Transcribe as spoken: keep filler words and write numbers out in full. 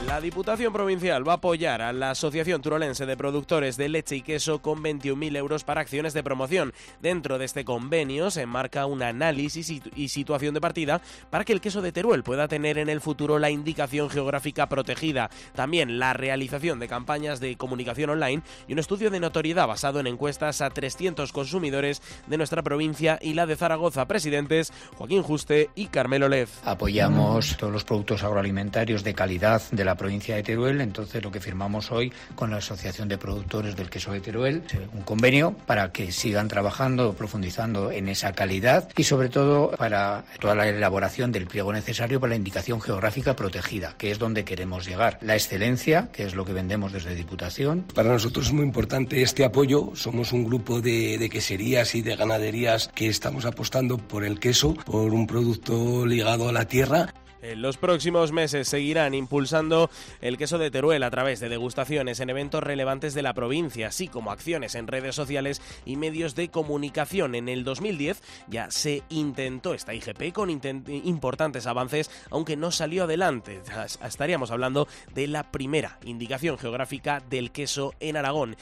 La Diputación Provincial va a apoyar a la Asociación Turolense de Productores de Leche y Queso con veintiún mil euros para acciones de promoción. Dentro de este convenio se enmarca un análisis y situación de partida para que el queso de Teruel pueda tener en el futuro la indicación geográfica protegida. También la realización de campañas de comunicación online y un estudio de notoriedad basado en encuestas a trescientos consumidores de nuestra provincia y la de Zaragoza. Presidentes Joaquín Juste y Carmelo Lez. Apoyamos todos los productos agroalimentarios de calidad de la provincia de Teruel, entonces lo que firmamos hoy con la Asociación de Productores del Queso de Teruel, un convenio para que sigan trabajando, profundizando en esa calidad y sobre todo para toda la elaboración del pliego necesario para la indicación geográfica protegida, que es donde queremos llegar. La excelencia, que es lo que vendemos desde Diputación. Para nosotros es muy importante este apoyo, somos un grupo de, de queserías y de ganaderías que estamos apostando por el queso, por un producto ligado a la tierra. En los próximos meses seguirán impulsando el queso de Teruel a través de degustaciones en eventos relevantes de la provincia, así como acciones en redes sociales y medios de comunicación. En el dos mil diez ya se intentó esta I G P con importantes avances, aunque no salió adelante. Estaríamos hablando de la primera indicación geográfica del queso en Aragón.